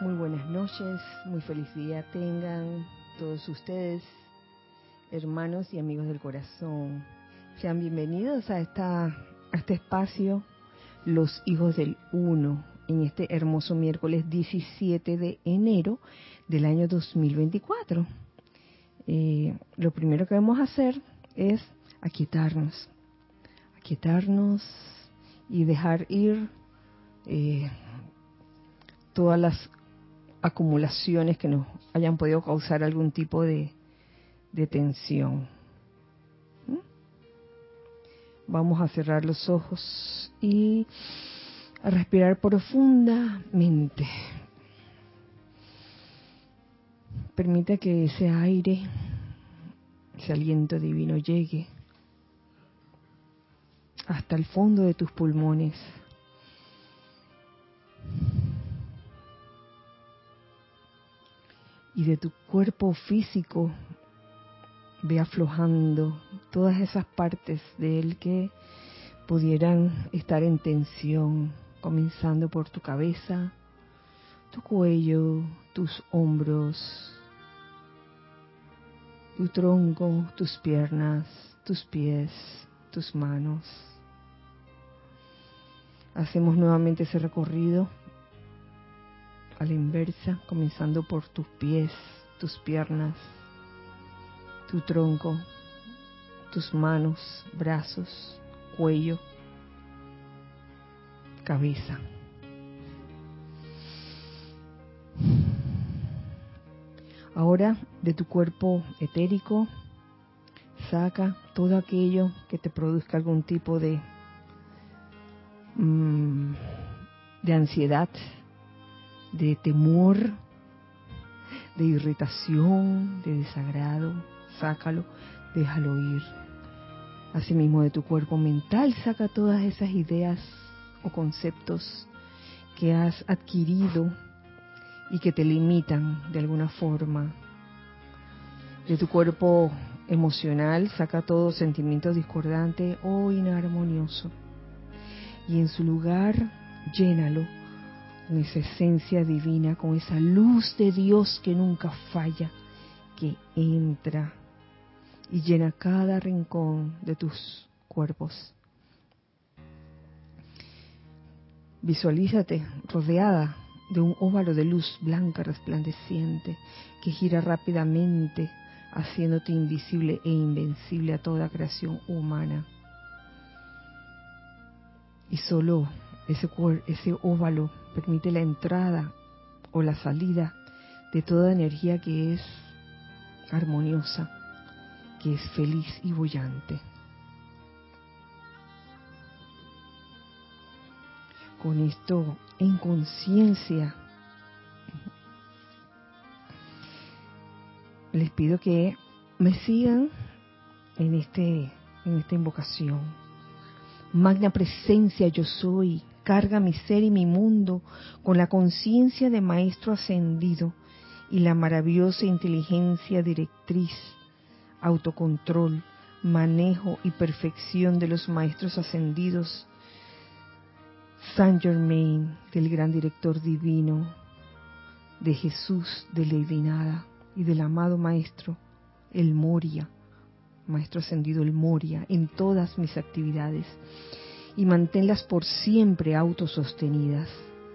Muy buenas noches, muy feliz día tengan todos ustedes, hermanos y amigos del corazón. Sean bienvenidos a este espacio, Los Hijos del Uno, en este hermoso miércoles 17 de enero del año 2024. Lo primero que vamos a hacer es aquietarnos y dejar ir todas las acumulaciones que nos hayan podido causar algún tipo de tensión. Vamos a cerrar los ojos y a respirar profundamente. Permita que ese aire, ese aliento divino llegue hasta el fondo de tus pulmones. Y de tu cuerpo físico ve aflojando todas esas partes de él que pudieran estar en tensión, comenzando por tu cabeza, tu cuello, tus hombros, tu tronco, tus piernas, tus pies, tus manos. Hacemos nuevamente ese recorrido a la inversa, comenzando por tus pies, tus piernas, tu tronco, tus manos, brazos, cuello, cabeza. Ahora, de tu cuerpo etérico, saca todo aquello que te produzca algún tipo de ansiedad, de temor, de irritación, de desagrado. Sácalo, déjalo ir. Asimismo, de tu cuerpo mental, saca todas esas ideas o conceptos que has adquirido y que te limitan de alguna forma. De tu cuerpo emocional, saca todo sentimiento discordante o inarmonioso. Y en su lugar, llénalo con esa esencia divina, con esa luz de Dios que nunca falla, que entra y llena cada rincón de tus cuerpos. Visualízate rodeada de un óvalo de luz blanca resplandeciente que gira rápidamente, haciéndote invisible e invencible a toda creación humana. Y solo ese óvalo permite la entrada o la salida de toda energía que es armoniosa, que es feliz y boyante. Con esto en conciencia, les pido que me sigan en esta invocación. Magna presencia yo soy, carga mi ser y mi mundo con la conciencia de Maestro ascendido y la maravillosa inteligencia directriz, autocontrol, manejo y perfección de los Maestros ascendidos, Saint Germain, del Gran Director Divino, de Jesús de Lady Nada y del amado Maestro, el Moria, Maestro ascendido el Moria, en todas mis actividades, y manténlas por siempre autosostenidas.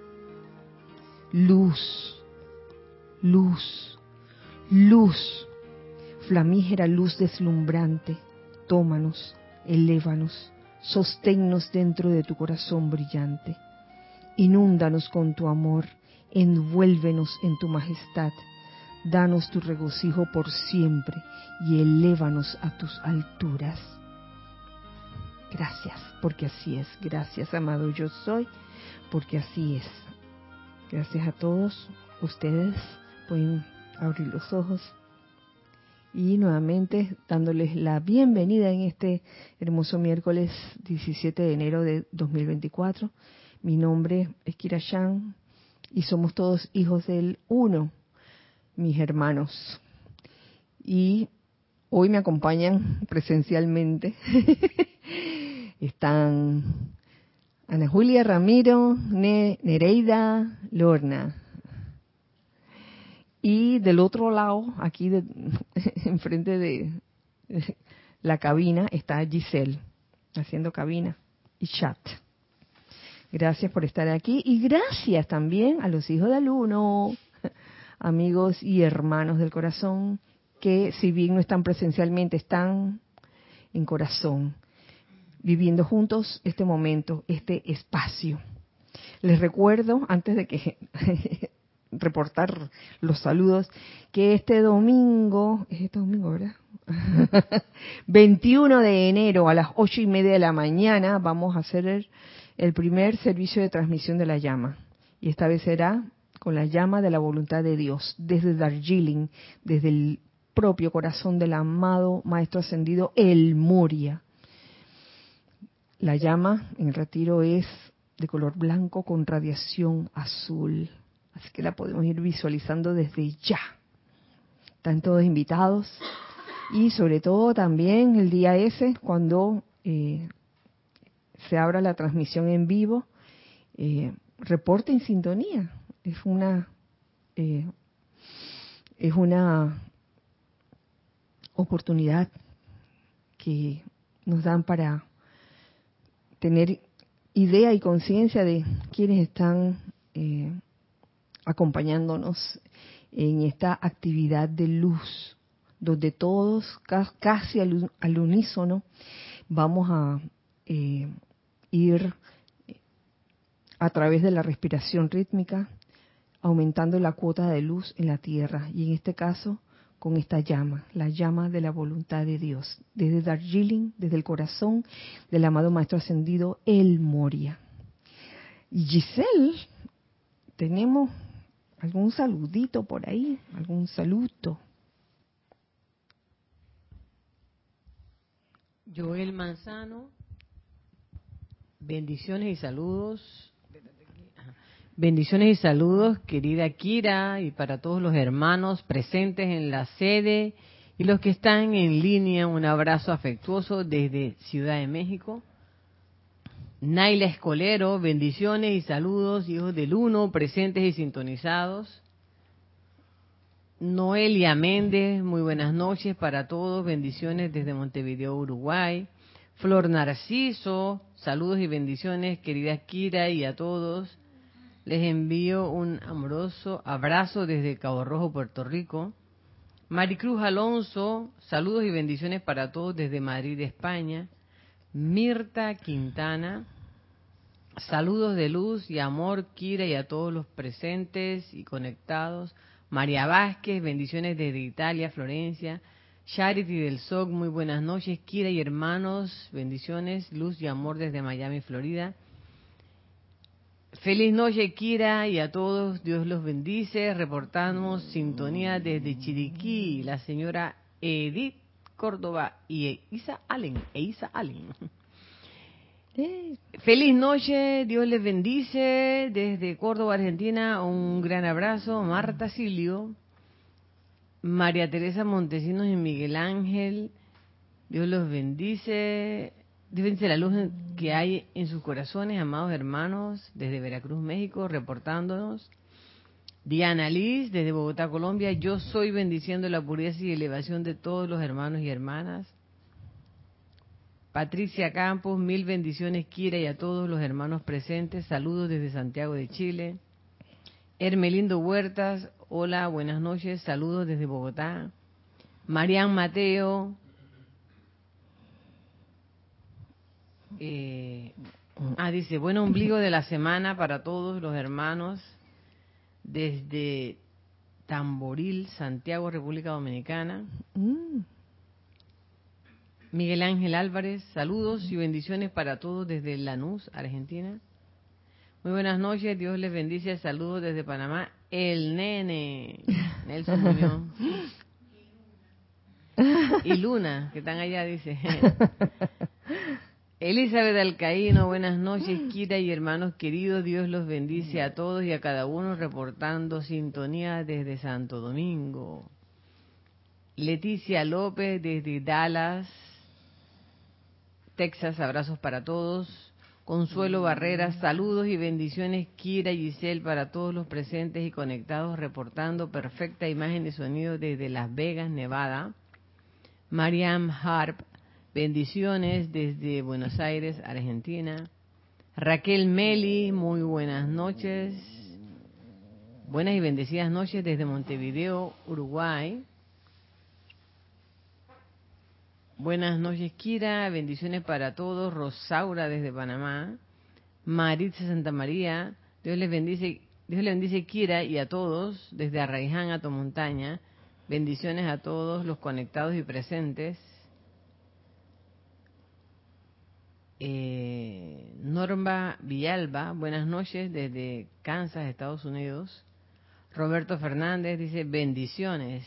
Luz, luz, luz, flamígera luz deslumbrante, tómanos, elévanos, sosténnos dentro de tu corazón brillante. Inúndanos con tu amor, envuélvenos en tu majestad. Danos tu regocijo por siempre y elévanos a tus alturas. Gracias, porque así es. Gracias, amado yo soy, porque así es. Gracias a todos ustedes. Pueden abrir los ojos. Y nuevamente dándoles la bienvenida en este hermoso miércoles 17 de enero de 2024. Mi nombre es Kira Chan y somos todos hijos del Uno, mis hermanos. Y hoy me acompañan presencialmente. Están Ana Julia Ramiro, Nereida Lorna. Y del otro lado, aquí enfrente de la cabina, está Giselle, haciendo cabina y chat. Gracias por estar aquí y gracias también a los hijos del uno, amigos y hermanos del corazón, que si bien no están presencialmente, están en corazón, viviendo juntos este momento, este espacio. Les recuerdo, antes de que reportar los saludos, que este domingo, es este domingo, ¿verdad? 21 de enero a las 8:30 de la mañana vamos a hacer el primer servicio de transmisión de la llama. Y esta vez será con la llama de la voluntad de Dios, desde Darjeeling, desde el propio corazón del amado Maestro Ascendido, el Moria. La llama en retiro es de color blanco con radiación azul. Así que la podemos ir visualizando desde ya. Están todos invitados. Y sobre todo también el día ese, cuando se abra la transmisión en vivo, reporte en sintonía. Es una oportunidad que nos dan para tener idea y conciencia de quienes están acompañándonos en esta actividad de luz, donde todos, casi al unísono, vamos a ir a través de la respiración rítmica, aumentando la cuota de luz en la Tierra, y en este caso con esta llama, la llama de la voluntad de Dios, desde Darjeeling, desde el corazón del amado Maestro Ascendido, el Moria. Y Giselle, ¿tenemos algún saludito por ahí? ¿Algún saludo? Joel Manzano, bendiciones y saludos. Bendiciones y saludos, querida Kira, y para todos los hermanos presentes en la sede y los que están en línea, un abrazo afectuoso desde Ciudad de México. Naila Escolero, bendiciones y saludos, hijos del Uno, presentes y sintonizados. Noelia Méndez, muy buenas noches para todos, bendiciones desde Montevideo, Uruguay. Flor Narciso, saludos y bendiciones, querida Kira, y a todos. Les envío un amoroso abrazo desde Cabo Rojo, Puerto Rico. Maricruz Alonso, saludos y bendiciones para todos desde Madrid, España. Mirta Quintana, saludos de luz y amor, Kira, y a todos los presentes y conectados. María Vázquez, bendiciones desde Italia, Florencia. Charity del SOC, muy buenas noches, Kira y hermanos, bendiciones, luz y amor desde Miami, Florida. Feliz noche, Kira, y a todos, Dios los bendice. Reportamos sintonía desde Chiriquí, la señora Edith Córdoba y Isa Allen. Feliz noche, Dios les bendice. Desde Córdoba, Argentina, un gran abrazo. Marta Silio, María Teresa Montesinos y Miguel Ángel, Dios los bendice. Dios bendice la luz que hay en sus corazones, amados hermanos, desde Veracruz, México, reportándonos. Diana Liz, desde Bogotá, Colombia, yo soy bendiciendo la pureza y elevación de todos los hermanos y hermanas. Patricia Campos, mil bendiciones, Kira, y a todos los hermanos presentes. Saludos desde Santiago de Chile. Hermelindo Huertas, hola, buenas noches, saludos desde Bogotá. Marian Mateo, dice, buen ombligo de la semana para todos los hermanos desde Tamboril, Santiago, República Dominicana. Miguel Ángel Álvarez, saludos y bendiciones para todos desde Lanús, Argentina. Muy buenas noches, Dios les bendice, saludos desde Panamá, el nene, Nelson Muñoz. Y Luna, que están allá, dice. Elizabeth Alcaíno, buenas noches, Kira y hermanos queridos, Dios los bendice a todos y a cada uno, reportando sintonía desde Santo Domingo. Leticia López desde Dallas, Texas, abrazos para todos. Consuelo Barreras, saludos y bendiciones, Kira y Giselle, para todos los presentes y conectados, reportando perfecta imagen y sonido desde Las Vegas, Nevada. Mariam Harp, bendiciones desde Buenos Aires, Argentina. Raquel Meli, muy buenas noches. Buenas y bendecidas noches desde Montevideo, Uruguay. Buenas noches, Kira. Bendiciones para todos. Rosaura desde Panamá. Maritza Santa María. Dios les bendice, Kira, y a todos desde Arraiján a Tomontaña. Bendiciones a todos los conectados y presentes. Norma Villalba, buenas noches desde Kansas, Estados Unidos. Roberto Fernández dice bendiciones.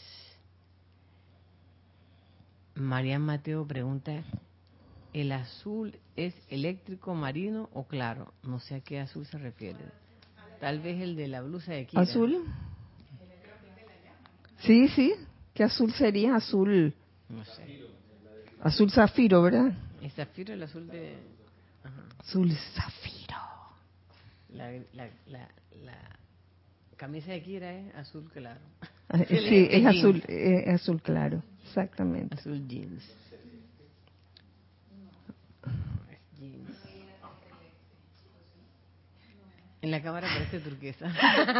Marian Mateo pregunta, ¿el azul es eléctrico, marino o claro? No sé a qué azul se refiere. Tal vez el de la blusa de Kira. ¿Azul? Sí, sí. ¿Qué azul sería? Azul. No sé. Azul zafiro, ¿verdad? El zafiro, el azul de... Ajá. Azul zafiro. La camisa de Kira es azul claro. Sí, es azul, azul claro, exactamente. Azul jeans. Es jeans. En la cámara parece turquesa.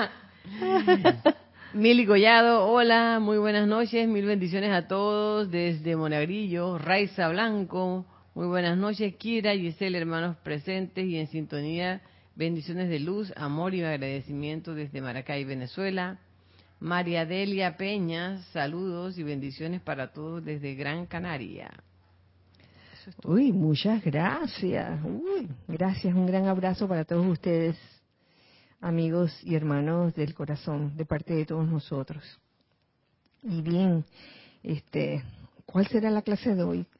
Mili Collado, hola, muy buenas noches, mil bendiciones a todos desde Monagrillo. Raiza Blanco, muy buenas noches. Kira, Giselle, hermanos presentes y en sintonía. Bendiciones de luz, amor y agradecimiento desde Maracay, Venezuela. María Delia Peña, saludos y bendiciones para todos desde Gran Canaria. Eso es todo. Uy, muchas gracias. Uy, gracias, un gran abrazo para todos ustedes, amigos y hermanos del corazón, de parte de todos nosotros. Y bien, ¿cuál será la clase de hoy?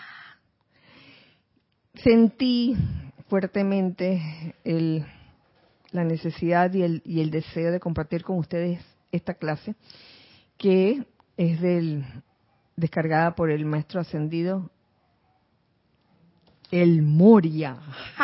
Sentí fuertemente la necesidad y el deseo de compartir con ustedes esta clase, que es descargada por el maestro ascendido, el Moria,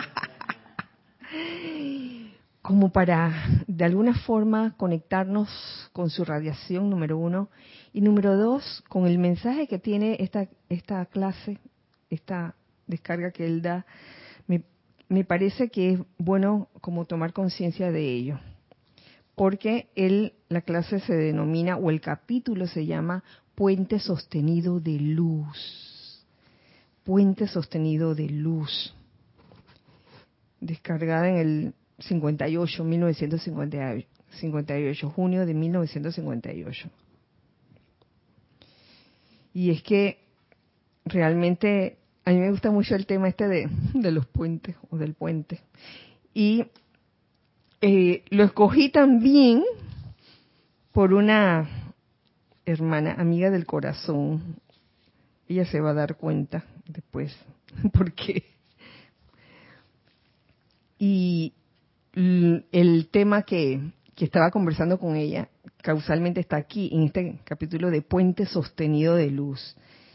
como para de alguna forma conectarnos con su radiación, número uno, y número dos, con el mensaje que tiene esta clase, esta descarga que él da. Me parece que es bueno como tomar conciencia de ello, porque la clase se denomina, o el capítulo se llama Puente Sostenido de Luz. Puente Sostenido de Luz. Descargada en el 1958, junio de 1958. Y es que realmente a mí me gusta mucho el tema de los puentes o del puente. Y lo escogí también por una hermana, amiga del corazón. Ella se va a dar cuenta después por qué. Y el tema que estaba conversando con ella, causalmente está aquí, en este capítulo de Puente Sostenido de Luz.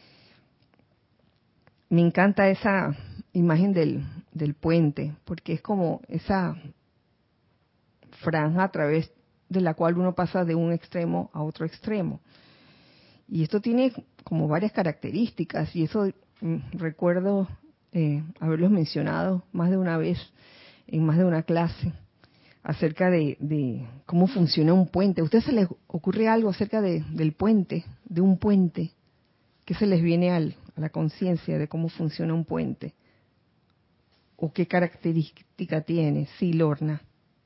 Me encanta esa imagen del puente, porque es como esa franja a través de la cual uno pasa de un extremo a otro extremo. Y esto tiene como varias características, y eso recuerdo haberlos mencionado más de una vez, en más de una clase, acerca de cómo funciona un puente. ¿A ustedes se les ocurre algo acerca del puente, de un puente? ¿Qué se les viene a la conciencia de cómo funciona un puente? ¿O qué característica tiene? Sí, Lorna.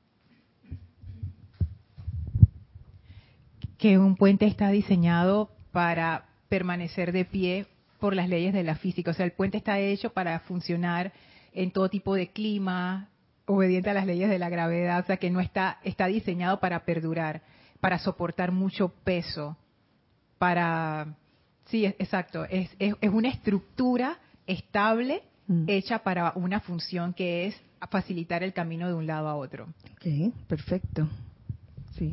Que un puente está diseñado para permanecer de pie por las leyes de la física. O sea, el puente está hecho para funcionar en todo tipo de clima, obediente a las leyes de la gravedad. O sea, que no está diseñado para perdurar, para soportar mucho peso, sí, exacto. Es una estructura estable hecha para una función que es facilitar el camino de un lado a otro. Ok, perfecto. Sí.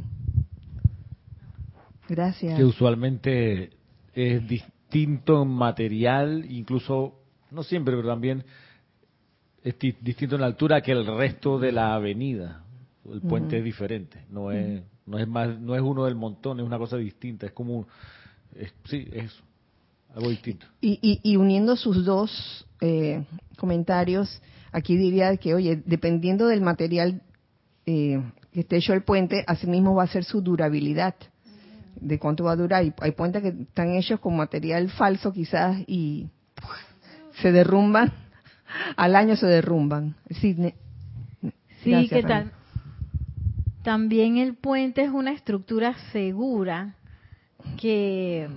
Gracias. Que usualmente es distinto en material, incluso, no siempre, pero también distinto en la altura que el resto de la avenida. El puente es diferente, no es uno del montón, es una cosa distinta, es como sí, es eso, algo distinto. Y uniendo sus dos comentarios, aquí diría que, oye, dependiendo del material que esté hecho el puente, asimismo va a ser su durabilidad, de cuánto va a durar. Y hay puentes que están hechos con material falso quizás y se derrumban, al año se derrumban. Sí, sí, ¿qué tal? También el puente es una estructura segura que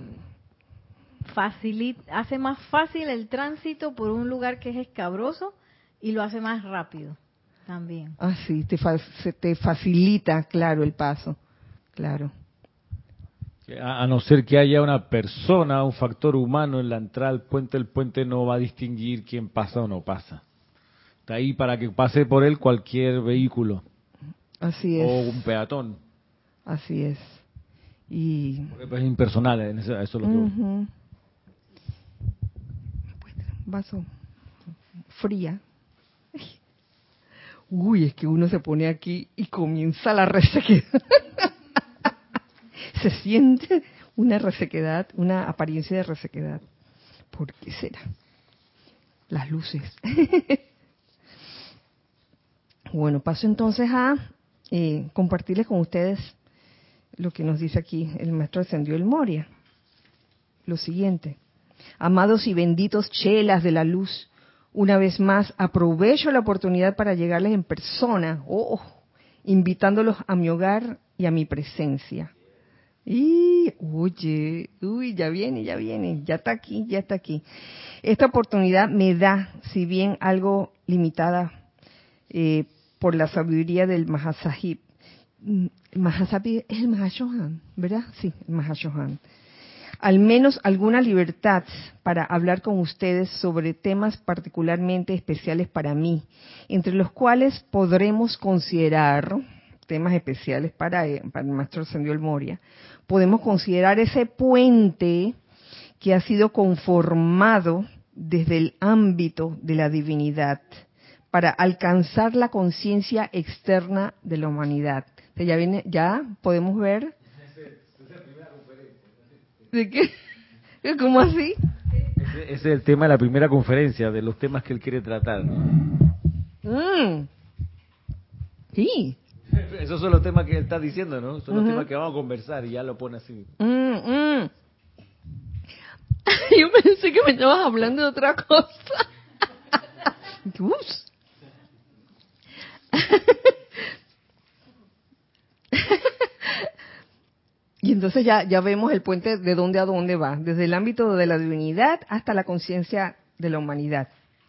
hace más fácil el tránsito por un lugar que es escabroso y lo hace más rápido también. Ah, sí, te facilita, claro, el paso, claro. A no ser que haya una persona, un factor humano en la entrada al puente, el puente no va a distinguir quién pasa o no pasa. Está ahí para que pase por él cualquier vehículo. Así es. O un peatón. Así es. Y es impersonal, eso es lo que voy. Vaso fría. Uy, es que uno se pone aquí y comienza la resequedad. Se siente una resequedad, una apariencia de resequedad. ¿Por qué será? Las luces. Bueno, paso entonces a compartirles con ustedes lo que nos dice aquí el maestro Ascendido El Moria. Lo siguiente: amados y benditos chelas de la luz, una vez más aprovecho la oportunidad para llegarles en persona, invitándolos a mi hogar y a mi presencia. Y, oye, ya viene, ya está aquí. Esta oportunidad me da, si bien algo limitada por la sabiduría del Mahasahib. Mahasahib es el Mahashohan, ¿verdad? Sí, el Mahashohan. Al menos alguna libertad para hablar con ustedes sobre temas particularmente especiales para mí, entre los cuales podremos considerar temas especiales para el Maestro Ascendido El Moria. Podemos considerar ese puente que ha sido conformado desde el ámbito de la divinidad para alcanzar la conciencia externa de la humanidad. Ya podemos ver. ¿De qué? ¿Cómo así? Ese es el tema de la primera conferencia, de los temas que él quiere tratar. Sí. Esos son los temas que él está diciendo, ¿no? Son los temas que vamos a conversar y ya lo pone así. Yo pensé que me estabas hablando de otra cosa. Y entonces ya vemos el puente de dónde a dónde va, desde el ámbito de la divinidad hasta la conciencia de la humanidad.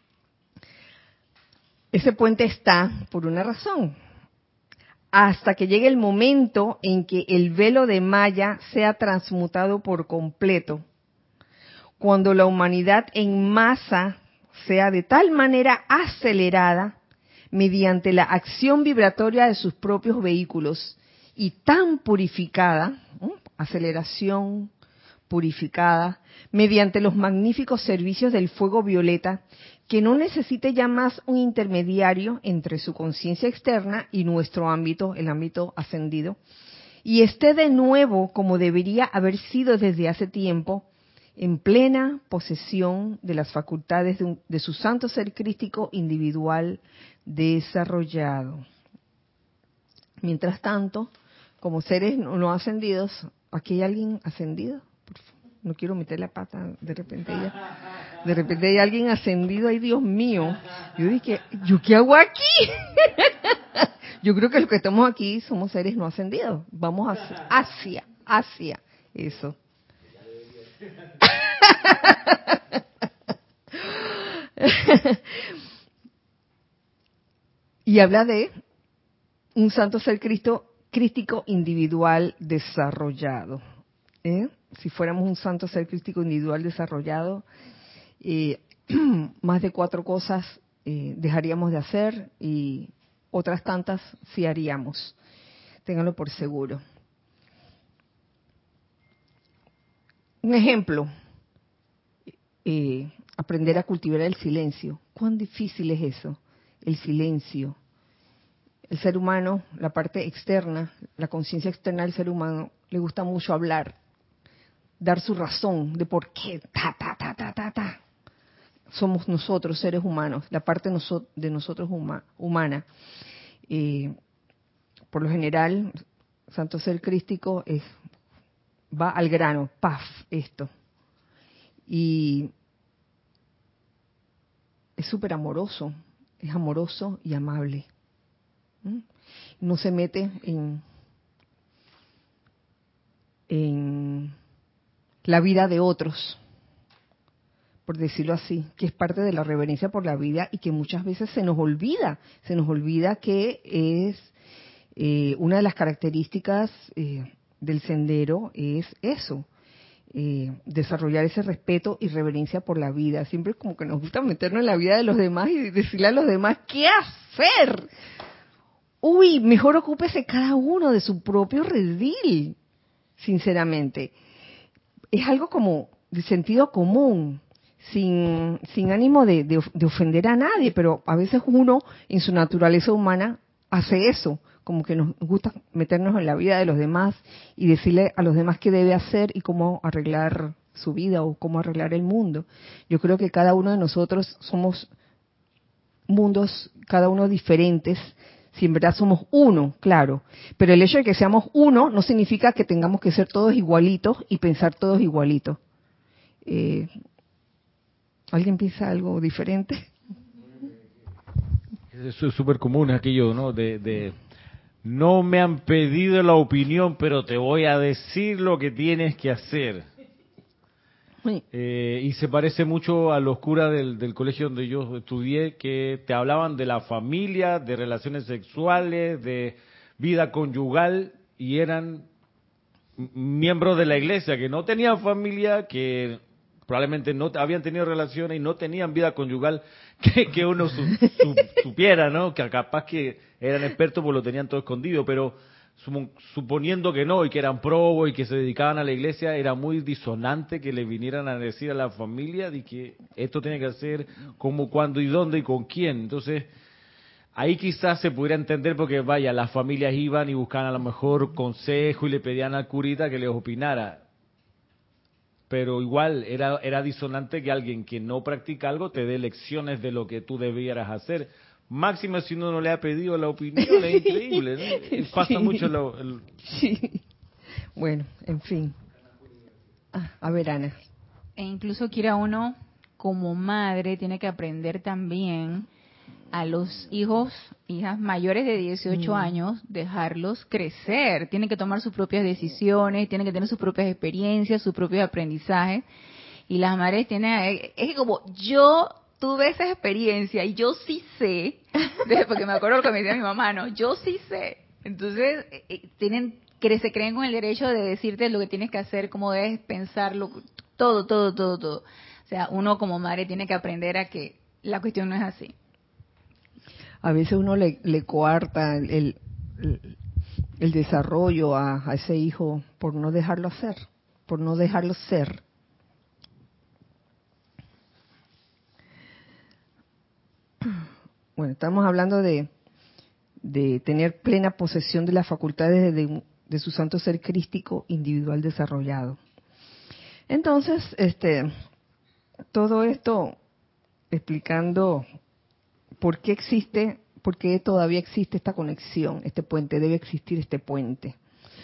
Ese puente está por una razón, hasta que llegue el momento en que el velo de Maya sea transmutado por completo, cuando la humanidad en masa sea de tal manera acelerada mediante la acción vibratoria de sus propios vehículos y tan purificada, aceleración purificada, mediante los magníficos servicios del fuego violeta, que no necesite ya más un intermediario entre su conciencia externa y nuestro ámbito, el ámbito ascendido, y esté de nuevo, como debería haber sido desde hace tiempo, en plena posesión de las facultades de su santo ser crístico individual desarrollado. Mientras tanto, como seres no ascendidos, ¿aquí hay alguien ascendido? No quiero meter la pata, de repente hay alguien ascendido, ay Dios mío. Yo dije, ¿yo qué hago aquí? Yo creo que los que estamos aquí somos seres no ascendidos. Vamos hacia eso. Y habla de un santo ser crístico individual desarrollado. Si fuéramos un santo ser crístico individual desarrollado, más de 4 cosas dejaríamos de hacer y otras tantas sí haríamos. Ténganlo por seguro. Un ejemplo, aprender a cultivar el silencio. ¿Cuán difícil es eso? el silencio. El ser humano, la parte externa, la conciencia externa del ser humano, le gusta mucho hablar, dar su razón de por qué, somos nosotros, seres humanos, la parte de nosotros humana. Por lo general, Santo Ser Crístico va al grano, paf, esto. Y es súper amoroso, es amoroso y amable. No se mete en la vida de otros, por decirlo así, que es parte de la reverencia por la vida y que muchas veces se nos olvida que es una de las características del sendero es eso, desarrollar ese respeto y reverencia por la vida. Siempre como que nos gusta meternos en la vida de los demás y decirle a los demás qué hacer. Uy, mejor ocúpese cada uno de su propio redil, sinceramente. Es algo como de sentido común, sin ánimo de ofender a nadie, pero a veces uno en su naturaleza humana hace eso, como que nos gusta meternos en la vida de los demás y decirle a los demás qué debe hacer y cómo arreglar su vida o cómo arreglar el mundo. Yo creo que cada uno de nosotros somos mundos, cada uno diferentes. Si en verdad somos uno, claro, pero el hecho de que seamos uno no significa que tengamos que ser todos igualitos y pensar todos igualitos. ¿Alguien piensa algo diferente? Eso es súper común, aquello, ¿no? No me han pedido la opinión, pero te voy a decir lo que tienes que hacer. Sí. Y se parece mucho a los curas del colegio donde yo estudié, que te hablaban de la familia, de relaciones sexuales, de vida conyugal, y eran miembros de la iglesia que no tenían familia, que probablemente no habían tenido relaciones y no tenían vida conyugal que uno supiera, ¿no? Que capaz que eran expertos porque lo tenían todo escondido, pero suponiendo que no y que eran probos y que se dedicaban a la iglesia, era muy disonante que le vinieran a decir a la familia de que esto tiene que hacer cómo, cuándo y dónde y con quién. Entonces, ahí quizás se pudiera entender porque, vaya, las familias iban y buscaban a lo mejor consejo y le pedían al curita que les opinara. Pero igual era disonante que alguien que no practica algo te dé lecciones de lo que tú debieras hacer. Máximo si uno no le ha pedido la opinión, es increíble, ¿no? Y pasa mucho Sí. Bueno, en fin. A ver, Ana. E incluso quiera uno, como madre, tiene que aprender también a los hijas mayores de 18 años, dejarlos crecer. Tienen que tomar sus propias decisiones, tienen que tener sus propias experiencias, sus propios aprendizajes. Y las madres tienen, es como, yo tuve esa experiencia y yo sí sé, porque me acuerdo lo que me decía mi mamá, ¿no? Yo sí sé. Entonces, se creen con el derecho de decirte lo que tienes que hacer, cómo debes pensarlo, todo. O sea, uno como madre tiene que aprender a que la cuestión no es así. A veces uno le coarta el desarrollo a ese hijo por no dejarlo hacer, por no dejarlo ser. Bueno, estamos hablando de tener plena posesión de las facultades de su santo ser crístico individual desarrollado. Entonces, todo esto explicando por qué todavía existe esta conexión, este puente, debe existir este puente.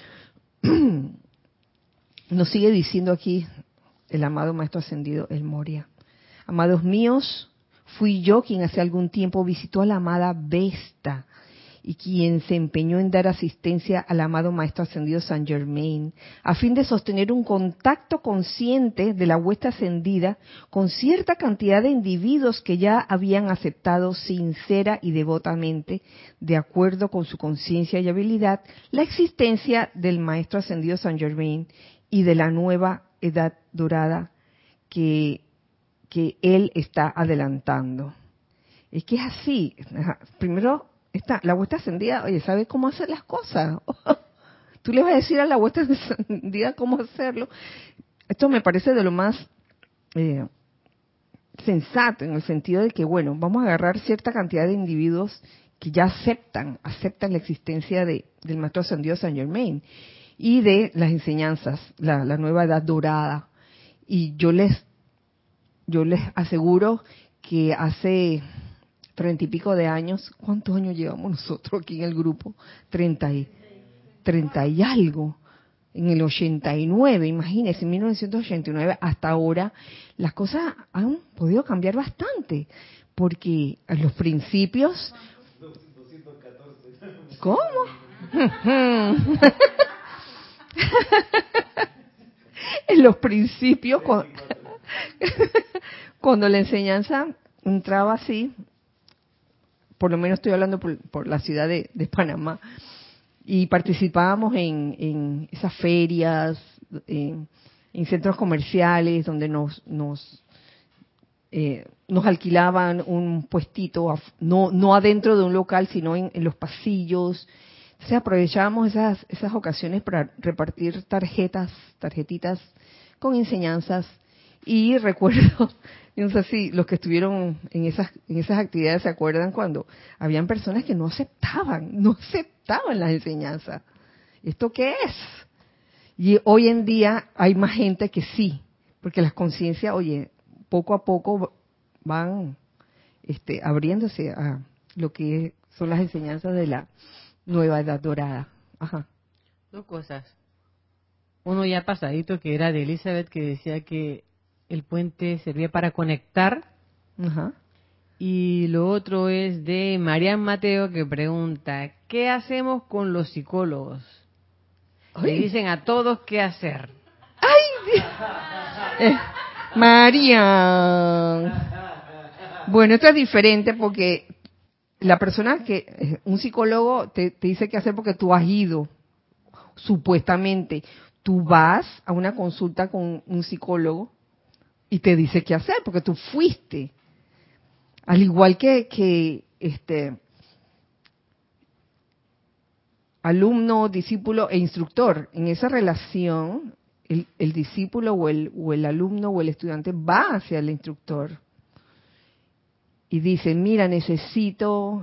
Nos sigue diciendo aquí el amado Maestro Ascendido El Moria: amados míos, fui yo quien hace algún tiempo visitó a la amada Vesta y quien se empeñó en dar asistencia al amado Maestro Ascendido Saint Germain, a fin de sostener un contacto consciente de la hueste ascendida con cierta cantidad de individuos que ya habían aceptado sincera y devotamente, de acuerdo con su conciencia y habilidad, la existencia del Maestro Ascendido Saint Germain y de la nueva edad dorada que él está adelantando. Es que es así. Primero, la hueste ascendida, oye, ¿sabe cómo hacer las cosas? Tú le vas a decir a la hueste ascendida cómo hacerlo. Esto me parece de lo más sensato en el sentido de que, bueno, vamos a agarrar cierta cantidad de individuos que ya aceptan la existencia del Maestro Ascendido Saint Germain y de las enseñanzas, la nueva edad dorada. Y yo les aseguro que hace 30 y pico de años, ¿cuántos años llevamos nosotros aquí en el grupo? 30 y algo. En el 89, imagínense, en 1989 hasta ahora, las cosas han podido cambiar bastante, porque en los principios... ¿Cómo? En los principios, cuando la enseñanza entraba así, por lo menos estoy hablando por la ciudad de Panamá, y participábamos en esas ferias, en centros comerciales donde nos alquilaban un puestito, no adentro de un local, sino en los pasillos. Entonces aprovechábamos esas ocasiones para repartir tarjetitas con enseñanzas. Y recuerdo, no sé si los que estuvieron en esas actividades se acuerdan cuando habían personas que no aceptaban las enseñanzas. ¿Esto qué es? Y hoy en día hay más gente que sí, porque las conciencias, oye, poco a poco van abriéndose a lo que son las enseñanzas de la nueva edad dorada. Ajá. Dos cosas. Uno ya pasadito, que era de Elizabeth, que decía que el puente servía para conectar. Ajá. Y lo otro es de Marian Mateo, que pregunta, ¿qué hacemos con los psicólogos? Le dicen a todos qué hacer. María. Bueno, esto es diferente porque la persona un psicólogo te dice qué hacer porque tú has ido, supuestamente. Tú vas a una consulta con un psicólogo y te dice qué hacer porque tú fuiste. Al igual que alumno, discípulo e instructor, en esa relación el discípulo o el alumno o el estudiante va hacia el instructor y dice, mira, necesito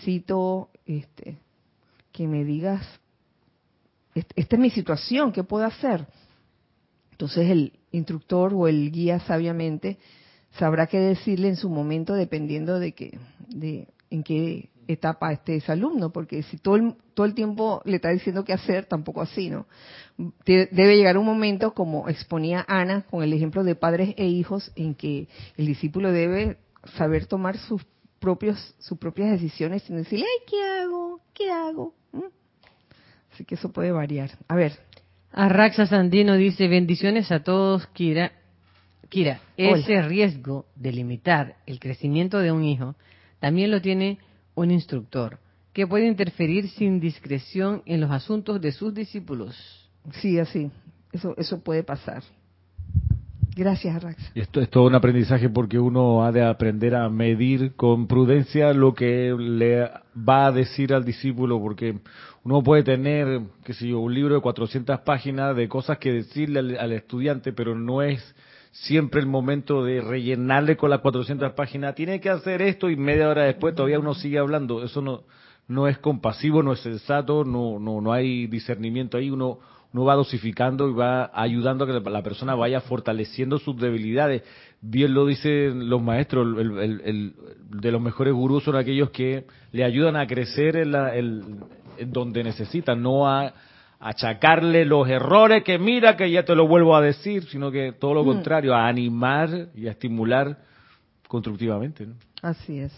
que me digas, esta es mi situación, ¿qué puedo hacer? Entonces el instructor o el guía sabiamente sabrá qué decirle en su momento, dependiendo de en qué etapa esté ese alumno, porque si todo el tiempo le está diciendo qué hacer, tampoco así, ¿no? Debe llegar un momento, como exponía Ana con el ejemplo de padres e hijos, en que el discípulo debe saber tomar sus propias decisiones sin decirle, ay, ¿qué hago? Así que eso puede variar. A ver. Arraxa Sandino dice, bendiciones a todos, Kira, ese riesgo de limitar el crecimiento de un hijo también lo tiene un instructor, que puede interferir sin discreción en los asuntos de sus discípulos. Sí, así. Eso puede pasar. Gracias, Arraxa. Y esto es todo un aprendizaje porque uno ha de aprender a medir con prudencia lo que le va a decir al discípulo, porque uno puede tener, qué sé yo, un libro de 400 páginas de cosas que decirle al estudiante, pero no es siempre el momento de rellenarle con las 400 páginas. Tiene que hacer esto y media hora después todavía uno sigue hablando. Eso no es compasivo, no es sensato, no hay discernimiento ahí. Uno va dosificando y va ayudando a que la persona vaya fortaleciendo sus debilidades. Bien lo dicen los maestros, de los mejores gurús son aquellos que le ayudan a crecer en donde necesitan, no a achacarle los errores que mira que ya te lo vuelvo a decir, sino que todo lo contrario, a animar y a estimular constructivamente, ¿no? Así es.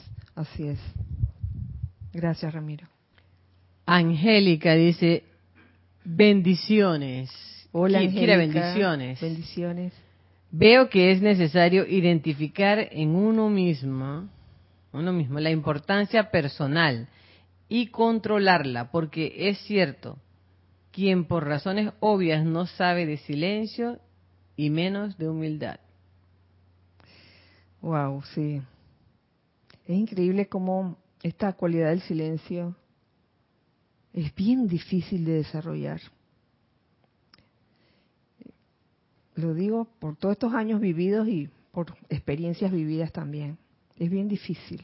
Gracias, Ramiro. Angélica dice, bendiciones. Hola, Angélica. Bendiciones. Veo que es necesario identificar en uno mismo la importancia personal y controlarla, porque es cierto, quien por razones obvias no sabe de silencio y menos de humildad. Wow, sí. Es increíble cómo esta cualidad del silencio es bien difícil de desarrollar. Lo digo por todos estos años vividos y por experiencias vividas también. Es bien difícil.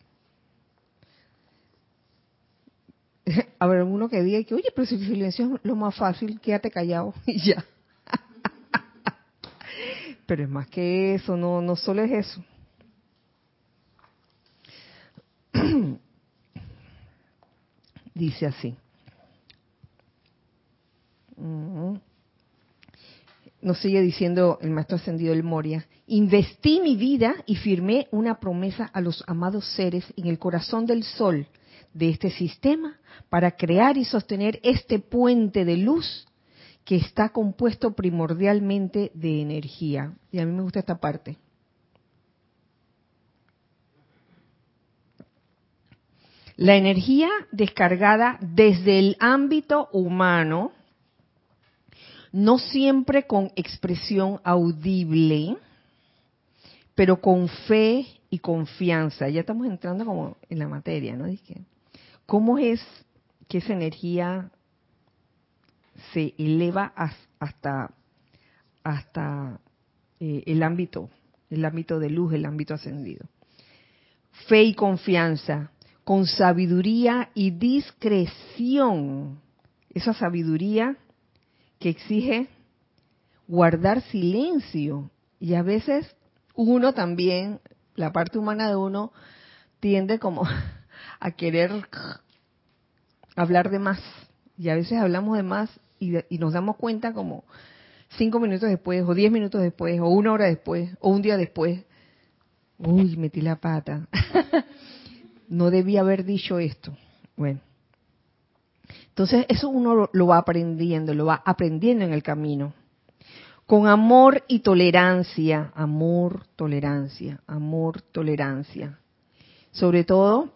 A ver, uno que diga que, oye, pero si el silencio es lo más fácil, quédate callado y ya. Pero es más que eso, no solo es eso. Dice así. Nos sigue diciendo el maestro ascendido El Moria: investí mi vida y firmé una promesa a los amados seres en el corazón del sol de este sistema para crear y sostener este puente de luz que está compuesto primordialmente de energía. Y a mí me gusta esta parte. La energía descargada desde el ámbito humano, no siempre con expresión audible, pero con fe y confianza. Ya estamos entrando como en la materia, ¿no? Dije, ¿cómo es que esa energía se eleva hasta el ámbito de luz, el ámbito ascendido? Fe y confianza, con sabiduría y discreción. Esa sabiduría que exige guardar silencio. Y a veces uno también, la parte humana de uno, tiende como a querer hablar de más. Y a veces hablamos de más y nos damos cuenta como 5 minutos después, o 10 minutos después, o 1 hora después, o un día después. Uy, metí la pata. No debía haber dicho esto. Bueno. Entonces, eso uno lo va aprendiendo en el camino. Con amor y tolerancia, amor, tolerancia. Sobre todo,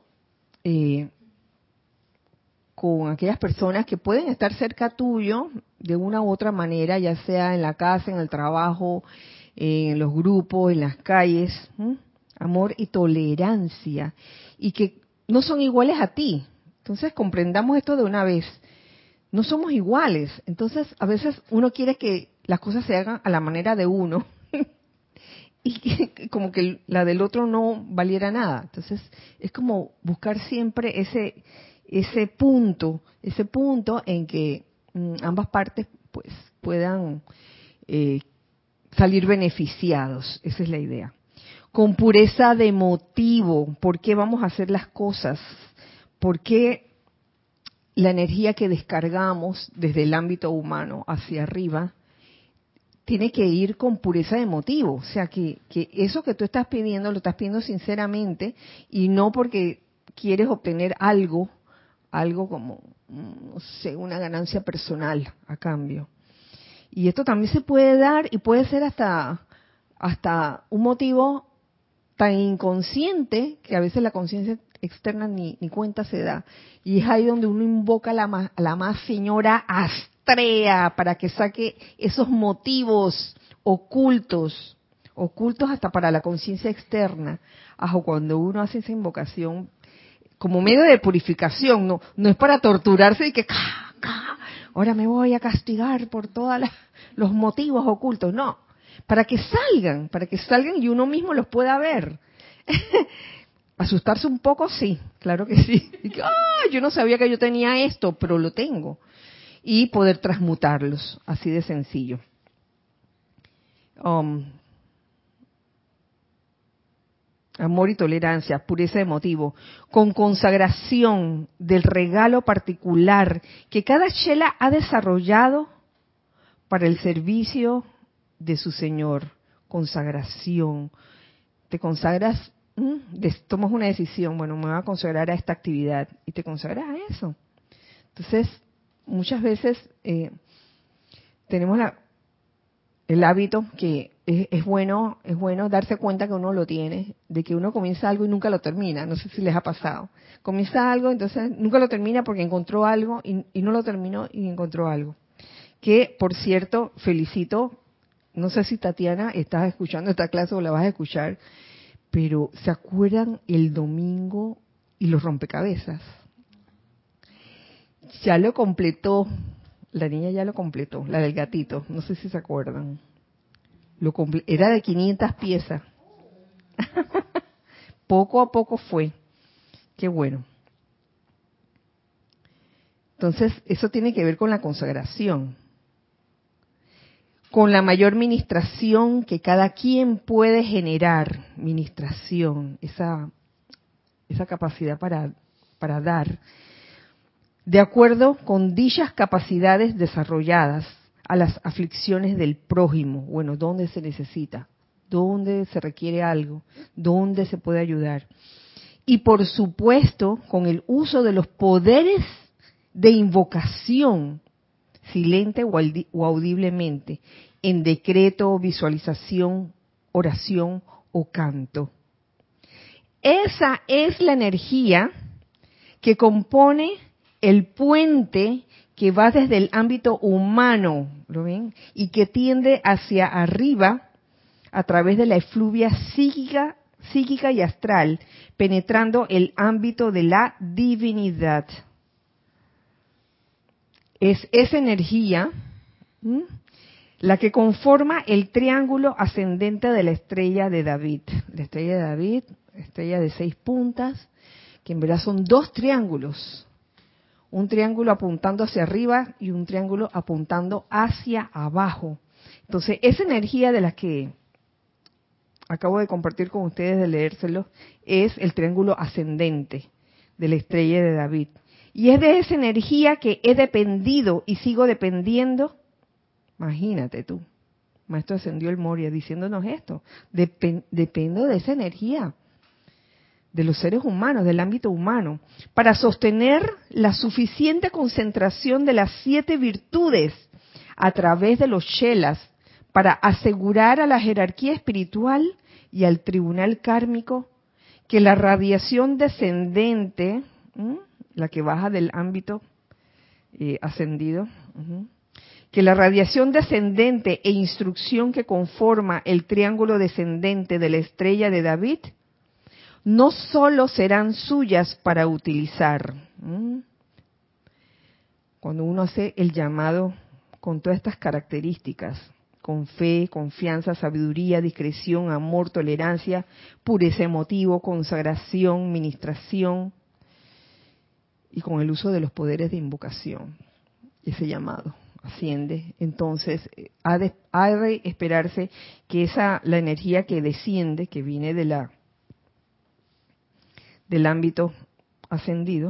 con aquellas personas que pueden estar cerca tuyo de una u otra manera, ya sea en la casa, en el trabajo, en los grupos, en las calles. Amor y tolerancia. Y que no son iguales a ti. Entonces, comprendamos esto de una vez. No somos iguales. Entonces, a veces uno quiere que las cosas se hagan a la manera de uno y como que la del otro no valiera nada. Entonces, es como buscar siempre ese punto en que ambas partes pues puedan salir beneficiados. Esa es la idea. Con pureza de motivo, ¿por qué vamos a hacer las cosas? ¿Por qué la energía que descargamos desde el ámbito humano hacia arriba tiene que ir con pureza de motivo? O sea, que eso que tú estás pidiendo, lo estás pidiendo sinceramente y no porque quieres obtener algo como, no sé, una ganancia personal a cambio. Y esto también se puede dar y puede ser hasta un motivo tan inconsciente que a veces la conciencia externa ni cuenta se da. Y es ahí donde uno invoca a la más señora Astrea para que saque esos motivos ocultos hasta para la conciencia externa. Cuando uno hace esa invocación como medio de purificación, no es para torturarse y que ahora me voy a castigar por todos los motivos ocultos, no. Para que salgan y uno mismo los pueda ver. Asustarse un poco, sí, claro que sí. Y que, yo no sabía que yo tenía esto, pero lo tengo. Y poder transmutarlos, así de sencillo. Amor y tolerancia, pureza de motivo, con consagración del regalo particular que cada Shela ha desarrollado para el servicio de su Señor. Consagración. Te consagras, tomas una decisión, bueno, me voy a consagrar a esta actividad y te consagras a eso. Entonces, muchas veces tenemos el hábito que es bueno darse cuenta que uno lo tiene, de que uno comienza algo y nunca lo termina. No sé si les ha pasado. Comienza algo, entonces nunca lo termina porque encontró algo y no lo terminó y encontró algo. Que, por cierto, felicito, no sé si Tatiana estás escuchando esta clase o la vas a escuchar, pero ¿se acuerdan el domingo y los rompecabezas? Ya lo completó, la niña ya lo completó, la del gatito, no sé si se acuerdan. Era de 500 piezas. Poco a poco fue. Qué bueno. Entonces, eso tiene que ver con la consagración, con la mayor ministración que cada quien puede generar, ministración, esa capacidad para dar, de acuerdo con dichas capacidades desarrolladas a las aflicciones del prójimo. Bueno, ¿dónde se necesita? ¿Dónde se requiere algo? ¿Dónde se puede ayudar? Y por supuesto, con el uso de los poderes de invocación, silente o audiblemente, en decreto, visualización, oración o canto. Esa es la energía que compone el puente que va desde el ámbito humano, ¿lo ven? Y que tiende hacia arriba a través de la efluvia psíquica y astral, penetrando el ámbito de la divinidad. Es esa energía la que conforma el triángulo ascendente de la estrella de David. La estrella de David, estrella de 6 puntas, que en verdad son 2 triángulos. Un triángulo apuntando hacia arriba y un triángulo apuntando hacia abajo. Entonces, esa energía de la que acabo de compartir con ustedes, de leérselo, es el triángulo ascendente de la estrella de David. Y es de esa energía que he dependido y sigo dependiendo. Imagínate tú, Maestro Ascendió el Moria diciéndonos esto. Dependo de esa energía, de los seres humanos, del ámbito humano, para sostener la suficiente concentración de las 7 virtudes a través de los chelas, para asegurar a la jerarquía espiritual y al tribunal kármico que la radiación descendente, la que baja del ámbito ascendido, que la radiación descendente e instrucción que conforma el triángulo descendente de la estrella de David, no solo serán suyas para utilizar. Cuando uno hace el llamado con todas estas características, con fe, confianza, sabiduría, discreción, amor, tolerancia, pureza emotivo, consagración, ministración, y con el uso de los poderes de invocación, ese llamado asciende. Entonces, ha de esperarse que la energía que desciende, que viene del ámbito ascendido,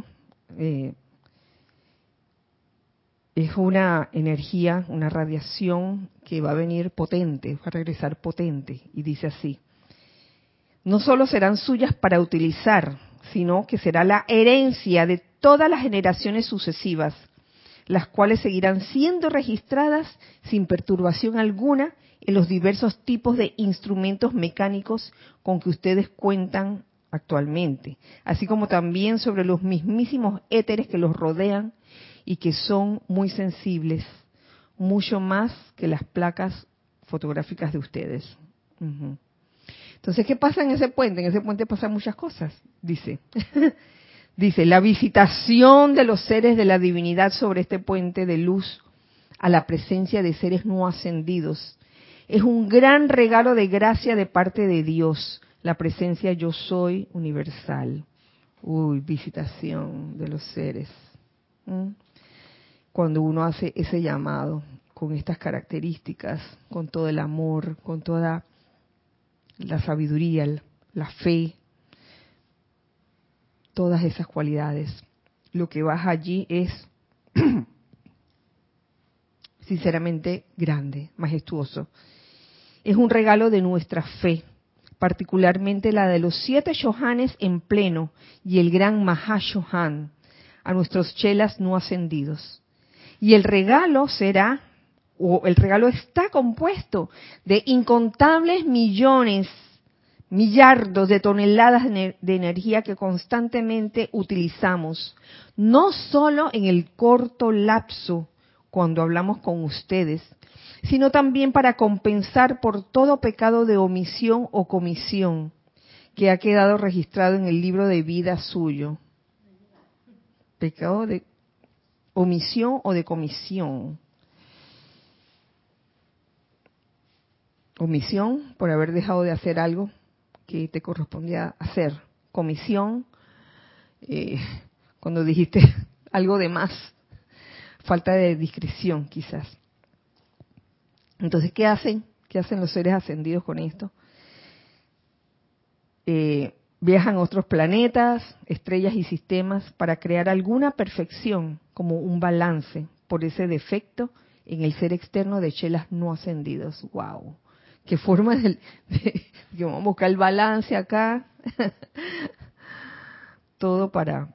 es una energía, una radiación que va a venir potente, va a regresar potente. Y dice así: no solo serán suyas para utilizar, sino que será la herencia de todas las generaciones sucesivas, las cuales seguirán siendo registradas sin perturbación alguna en los diversos tipos de instrumentos mecánicos con que ustedes cuentan actualmente, así como también sobre los mismísimos éteres que los rodean y que son muy sensibles, mucho más que las placas fotográficas de ustedes. Entonces, ¿qué pasa en ese puente? En ese puente pasan muchas cosas, dice. Dice, la visitación de los seres de la divinidad sobre este puente de luz a la presencia de seres no ascendidos es un gran regalo de gracia de parte de Dios, la presencia yo soy universal. Visitación de los seres. Cuando uno hace ese llamado con estas características, con todo el amor, con toda la sabiduría, la fe, todas esas cualidades, lo que baja allí es sinceramente grande, majestuoso. Es un regalo de nuestra fe, particularmente la de los 7 Shohanes en pleno y el gran Mahashohan, a nuestros chelas no ascendidos. Y el regalo está compuesto de incontables millardos de toneladas de energía que constantemente utilizamos, no solo en el corto lapso cuando hablamos con ustedes, sino también para compensar por todo pecado de omisión o comisión que ha quedado registrado en el libro de vida suyo. Pecado de omisión o de comisión. Omisión, por haber dejado de hacer algo que te correspondía hacer. Comisión, cuando dijiste algo de más. Falta de discreción, quizás. Entonces, ¿qué hacen? ¿Qué hacen los seres ascendidos con esto? Viajan a otros planetas, estrellas y sistemas para crear alguna perfección, como un balance por ese defecto en el ser externo de chelas no ascendidos. ¡Wow! ¿Qué forma que vamos a buscar el balance acá? Todo para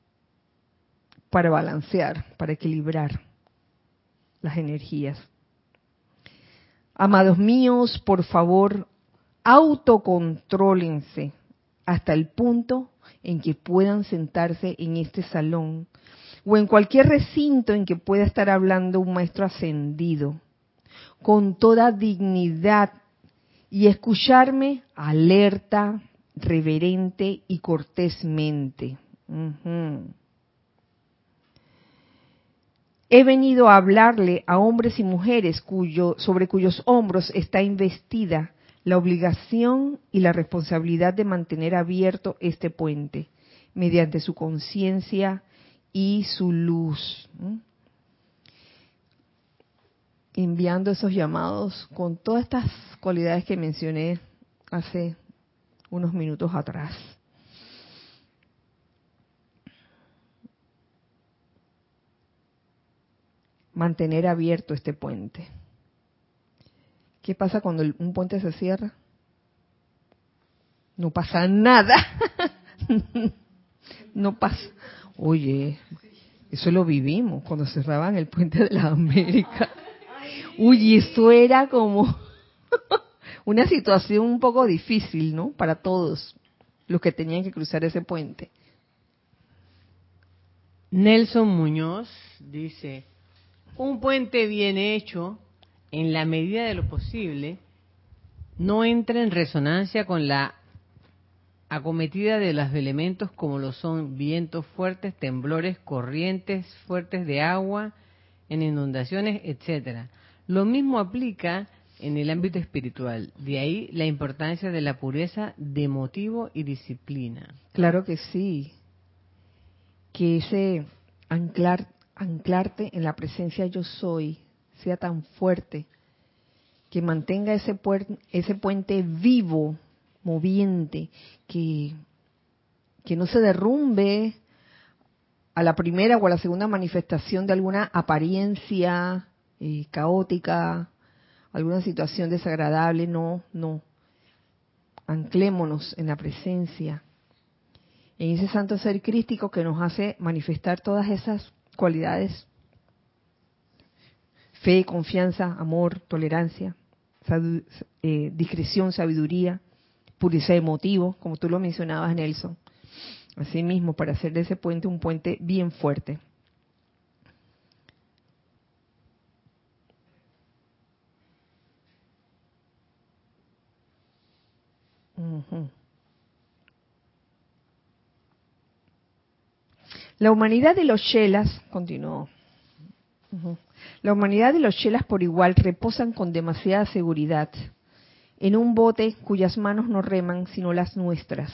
balancear, para equilibrar las energías. Amados míos, por favor, autocontrólense hasta el punto en que puedan sentarse en este salón o en cualquier recinto en que pueda estar hablando un maestro ascendido, con toda dignidad, y escucharme alerta, reverente y cortésmente. He venido a hablarle a hombres y mujeres sobre cuyos hombros está investida la obligación y la responsabilidad de mantener abierto este puente mediante su conciencia y su luz. Enviando esos llamados con todas estas cualidades que mencioné hace unos minutos atrás. Mantener abierto este puente. ¿Qué pasa cuando un puente se cierra? No pasa nada. No pasa. Oye, eso lo vivimos cuando cerraban el puente de las Américas. Uy, eso era como una situación un poco difícil, ¿no? Para todos los que tenían que cruzar ese puente. Nelson Muñoz dice, un puente bien hecho, en la medida de lo posible, no entra en resonancia con la acometida de los elementos como lo son vientos fuertes, temblores, corrientes fuertes de agua, en inundaciones, etcétera. Lo mismo aplica en el ámbito espiritual. De ahí la importancia de la pureza de motivo y disciplina. Claro que sí. Que ese anclarte en la presencia yo soy sea tan fuerte que mantenga ese puente vivo, moviente, que no se derrumbe a la primera o a la segunda manifestación de alguna apariencia caótica, alguna situación desagradable. No. Anclémonos en la presencia, en ese santo ser crístico que nos hace manifestar todas esas cualidades: fe, confianza, amor, tolerancia, discreción, sabiduría, pureza de motivo, como tú lo mencionabas, Nelson. Así mismo, para hacer de ese puente un puente bien fuerte. La humanidad de los chelas, continuó. La humanidad de los chelas por igual reposan con demasiada seguridad en un bote cuyas manos no reman sino las nuestras.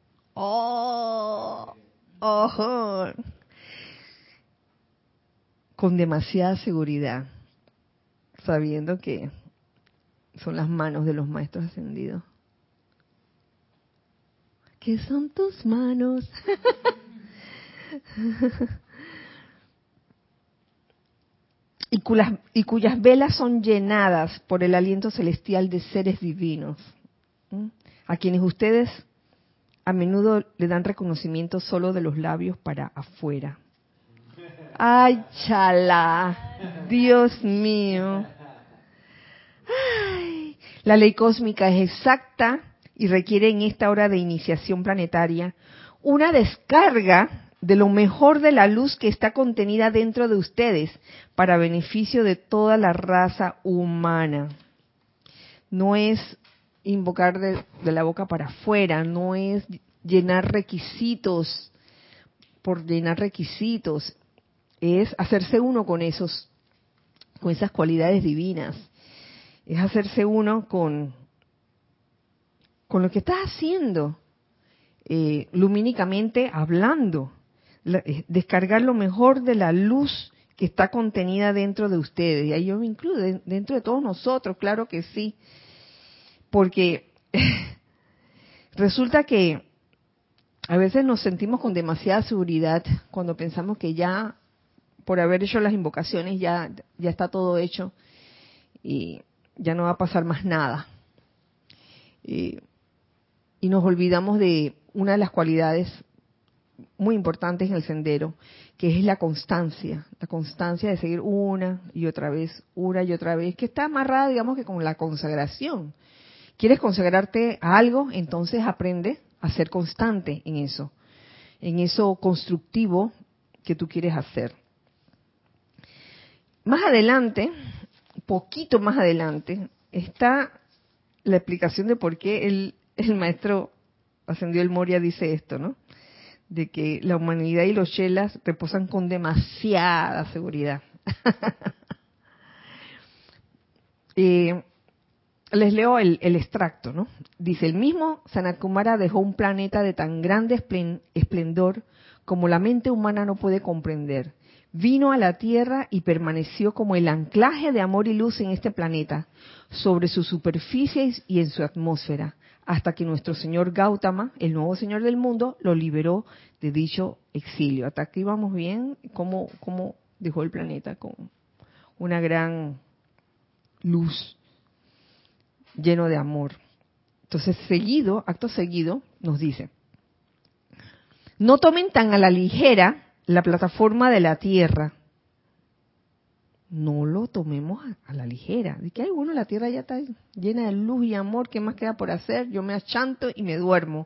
Con demasiada seguridad, sabiendo que son las manos de los maestros ascendidos. ¿Qué son tus manos? y cuyas velas son llenadas por el aliento celestial de seres divinos, a quienes ustedes a menudo le dan reconocimiento solo de los labios para afuera. ¡Ay, chala! ¡Dios mío! ¡Ay! La ley cósmica es exacta y requiere en esta hora de iniciación planetaria una descarga de lo mejor de la luz que está contenida dentro de ustedes para beneficio de toda la raza humana. No es invocar de la boca para afuera, no es llenar requisitos por llenar requisitos, es hacerse uno con esas cualidades divinas es hacerse uno con lo que estás haciendo, lumínicamente hablando, descargar lo mejor de la luz que está contenida dentro de ustedes. Y ahí yo me incluyo, dentro de todos nosotros, claro que sí. Porque resulta que a veces nos sentimos con demasiada seguridad cuando pensamos que ya, por haber hecho las invocaciones, ya está todo hecho y ya no va a pasar más nada. Y nos olvidamos de una de las cualidades muy importantes en el sendero, que es la constancia de seguir una y otra vez, que está amarrada, digamos, que con la consagración. ¿Quieres consagrarte a algo? Entonces aprende a ser constante en eso constructivo que tú quieres hacer. Más adelante, poquito más adelante, está la explicación de por qué el maestro Ascendido el Moria dice esto, ¿no? De que la humanidad y los chelas reposan con demasiada seguridad. Les leo el extracto, ¿no? Dice, el mismo Sanatkumara dejó un planeta de tan grande esplendor como la mente humana no puede comprender. Vino a la Tierra y permaneció como el anclaje de amor y luz en este planeta, sobre su superficie y en su atmósfera, hasta que nuestro señor Gautama, el nuevo señor del mundo, lo liberó de dicho exilio. Hasta aquí vamos bien, cómo dejó el planeta con una gran luz, lleno de amor. Entonces, acto seguido, nos dice, no tomen tan a la ligera la plataforma de la Tierra. No lo tomemos a la ligera. De que, ay, bueno, la Tierra ya está llena de luz y amor, ¿qué más queda por hacer? Yo me achanto y me duermo.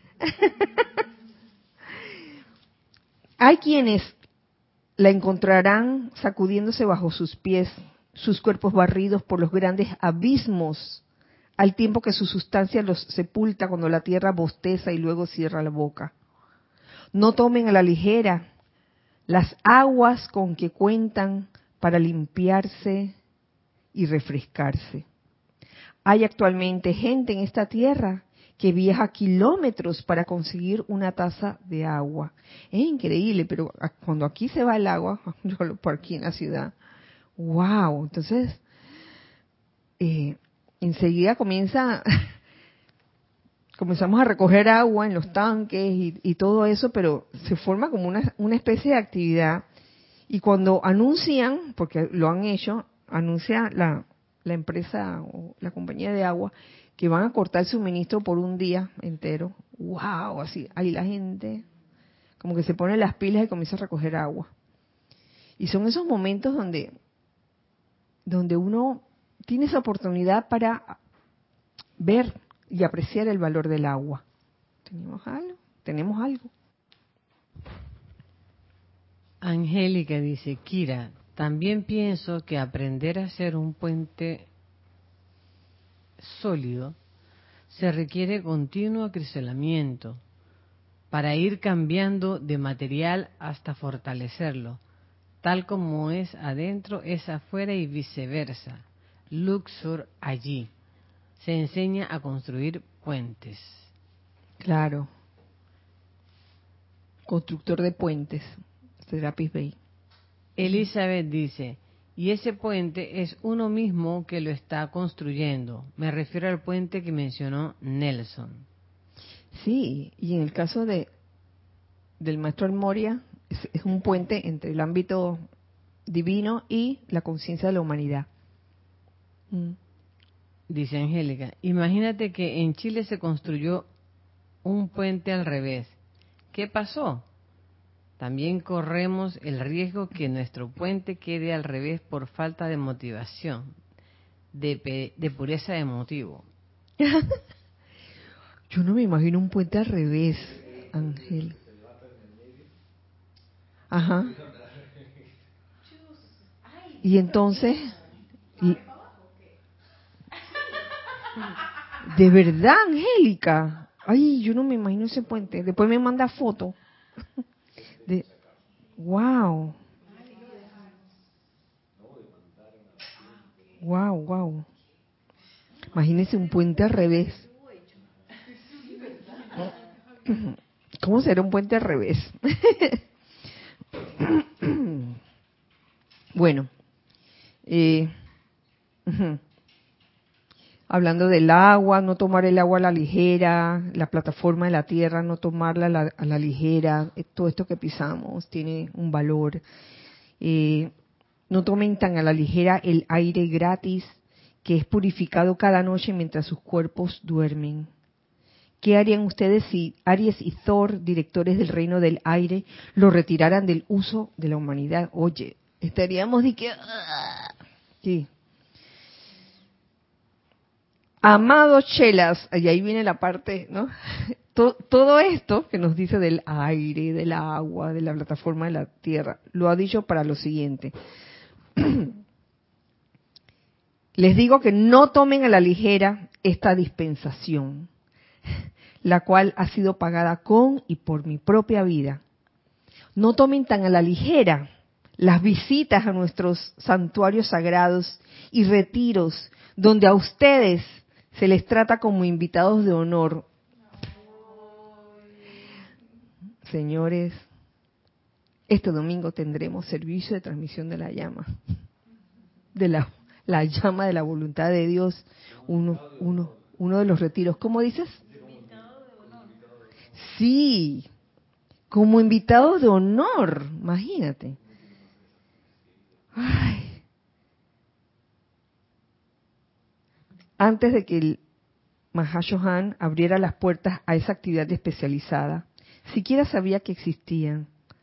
Hay quienes la encontrarán sacudiéndose bajo sus pies, sus cuerpos barridos por los grandes abismos, al tiempo que su sustancia los sepulta cuando la Tierra bosteza y luego cierra la boca. No tomen a la ligera las aguas con que cuentan para limpiarse y refrescarse. Hay actualmente gente en esta tierra que viaja kilómetros para conseguir una taza de agua. Es increíble, pero cuando aquí se va el agua, yo por aquí en la ciudad, wow, entonces enseguida comenzamos a recoger agua en los tanques y todo eso, pero se forma como una especie de actividad. Y cuando anuncian, porque lo han hecho, anuncia la empresa o la compañía de agua que van a cortar el suministro por un día entero. ¡Wow! Así, ahí la gente como que se pone las pilas y comienza a recoger agua. Y son esos momentos donde uno tiene esa oportunidad para ver y apreciar el valor del agua. ¿Tenemos algo? Angélica dice, Kira, también pienso que aprender a ser un puente sólido se requiere continuo acrisolamiento para ir cambiando de material hasta fortalecerlo. Tal como es adentro, es afuera y viceversa. Luxor allí. Se enseña a construir puentes. Claro. Constructor de puentes. Serapis Bey. Elizabeth dice, y ese puente es uno mismo que lo está construyendo. Me refiero al puente que mencionó Nelson. Sí, y en el caso del maestro El Moria, es un puente entre el ámbito divino y la conciencia de la humanidad. Dice Angélica, imagínate que en Chile se construyó un puente al revés. ¿Qué pasó? También corremos el riesgo que nuestro puente quede al revés por falta de motivación, de pureza de motivo. Yo no me imagino un puente al revés, Ángel. Ajá. Y entonces, de verdad, Angélica. Ay, yo no me imagino ese puente. Después me manda foto. Wow. Wow, wow. Imagínense un puente al revés. ¿Cómo será un puente al revés? Bueno, hablando del agua, no tomar el agua a la ligera, la plataforma de la tierra, no tomarla a la ligera, todo esto que pisamos tiene un valor. No tomen tan a la ligera el aire gratis que es purificado cada noche mientras sus cuerpos duermen. ¿Qué harían ustedes si Aries y Thor, directores del reino del aire, lo retiraran del uso de la humanidad? Oye, estaríamos de que... Sí. Amados chelas, y ahí viene la parte, ¿no? Todo esto que nos dice del aire, del agua, de la plataforma de la tierra, lo ha dicho para lo siguiente. Les digo que no tomen a la ligera esta dispensación, la cual ha sido pagada con y por mi propia vida. No tomen tan a la ligera las visitas a nuestros santuarios sagrados y retiros, donde a ustedes se les trata como invitados de honor. Señores, este domingo tendremos servicio de transmisión de la llama, de la llama de la voluntad de Dios, uno de los retiros. ¿Cómo dices? Sí, como invitados de honor, imagínate. Ay. Antes de que el Mahashohan abriera las puertas a esa actividad especializada, siquiera sabía que existían,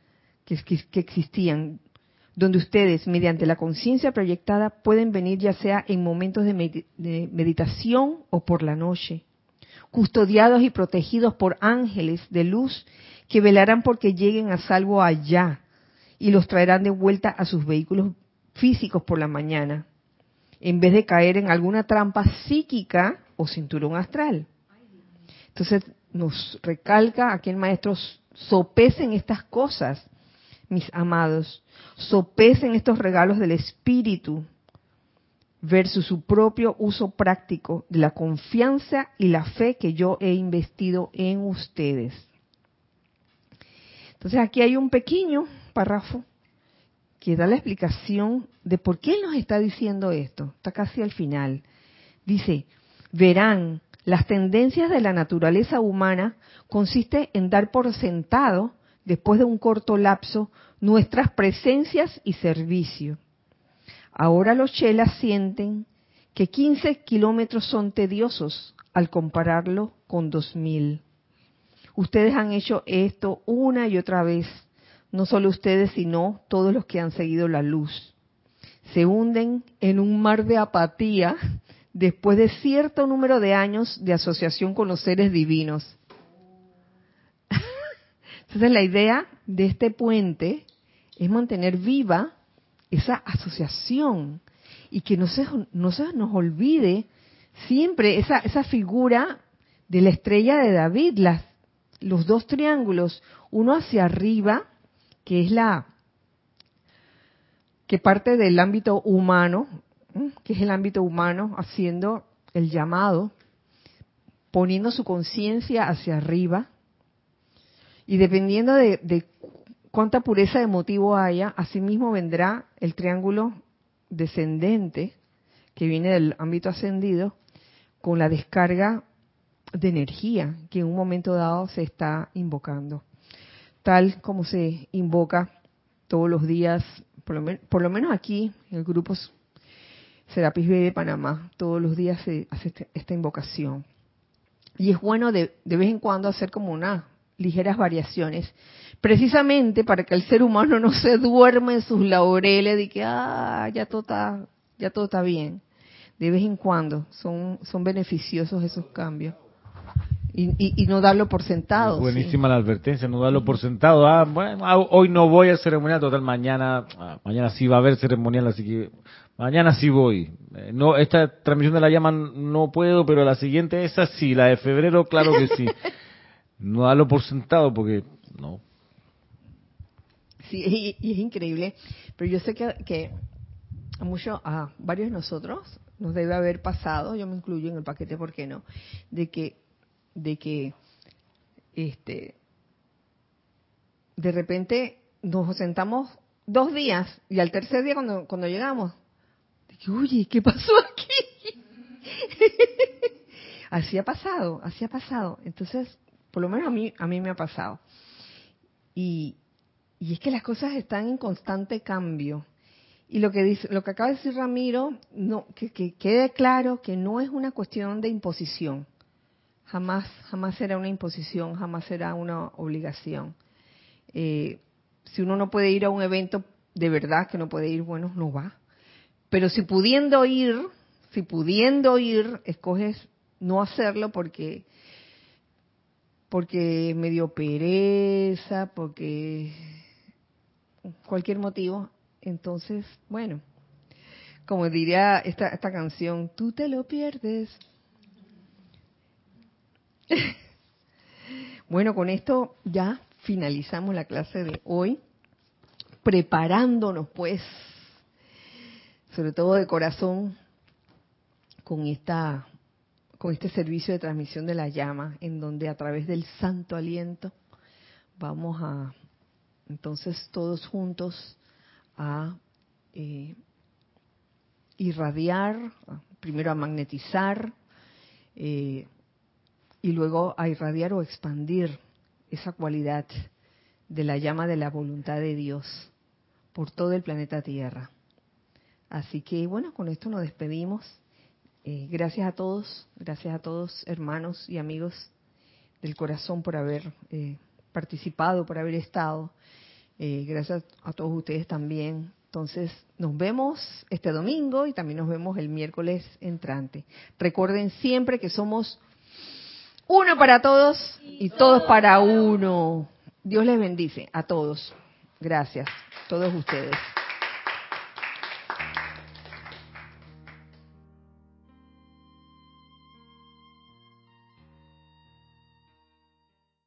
donde ustedes, mediante la conciencia proyectada, pueden venir ya sea en momentos de meditación o por la noche, custodiados y protegidos por ángeles de luz que velarán porque lleguen a salvo allá y los traerán de vuelta a sus vehículos físicos por la mañana, en vez de caer en alguna trampa psíquica o cinturón astral. Entonces nos recalca aquí el maestro, sopesen estas cosas, mis amados, sopesen estos regalos del espíritu versus su propio uso práctico de la confianza y la fe que yo he investido en ustedes. Entonces aquí hay un pequeño párrafo que da la explicación de por qué él nos está diciendo esto. Está casi al final. Dice, verán, las tendencias de la naturaleza humana consiste en dar por sentado, después de un corto lapso, nuestras presencias y servicio. Ahora los chelas sienten que 15 kilómetros son tediosos al compararlo con 2000. Ustedes han hecho esto una y otra vez, no solo ustedes, sino todos los que han seguido la luz. Se hunden en un mar de apatía después de cierto número de años de asociación con los seres divinos. Entonces la idea de este puente es mantener viva esa asociación y que no se nos olvide siempre esa figura de la estrella de David, los dos triángulos, uno hacia arriba, que es que parte del ámbito humano, que es el ámbito humano haciendo el llamado, poniendo su conciencia hacia arriba, y dependiendo de cuánta pureza de motivo haya, asimismo vendrá el triángulo descendente, que viene del ámbito ascendido, con la descarga de energía que en un momento dado se está invocando. Tal como se invoca todos los días, por lo menos aquí en el grupo Serapis Bay de Panamá, todos los días se hace esta invocación. Y es bueno de vez en cuando hacer como unas ligeras variaciones, precisamente para que el ser humano no se duerma en sus laureles de que ya todo está bien. De vez en cuando son beneficiosos esos cambios. Y no darlo por sentado. Buenísima sí. La advertencia, no darlo por sentado. Bueno, hoy no voy al ceremonial, total, mañana sí va a haber ceremonial, así que mañana sí voy. No, esta transmisión de la llama no puedo, pero la siguiente, esa sí, la de febrero, claro que sí. No darlo por sentado, porque no. Sí, y es increíble, pero yo sé que a varios de nosotros nos debe haber pasado, yo me incluyo en el paquete, ¿por qué no? De que de repente nos sentamos 2 días y al tercer día cuando llegamos, dije, oye, ¿qué pasó aquí? Así ha pasado. Entonces, por lo menos a mí me ha pasado. Y es que las cosas están en constante cambio. Y lo que acaba de decir Ramiro, no, que quede claro que no es una cuestión de imposición. Jamás será una imposición, jamás será una obligación. Si uno no puede ir a un evento de verdad que no puede ir, bueno, no va. Pero si pudiendo ir, escoges no hacerlo porque me dio pereza, porque cualquier motivo, entonces, bueno, como diría esta canción, tú te lo pierdes. Bueno, con esto ya finalizamos la clase de hoy, preparándonos pues, sobre todo de corazón, con este servicio de transmisión de la llama, en donde a través del santo aliento vamos a, entonces todos juntos, a irradiar, primero a magnetizar, y luego a irradiar o expandir esa cualidad de la llama de la voluntad de Dios por todo el planeta Tierra. Así que bueno, con esto nos despedimos. Gracias a todos hermanos y amigos del corazón por haber participado, por haber estado. Gracias a todos ustedes también. Entonces, nos vemos este domingo y también nos vemos el miércoles entrante. Recuerden siempre que somos uno para todos y todos para uno. Dios les bendice a todos. Gracias, todos ustedes.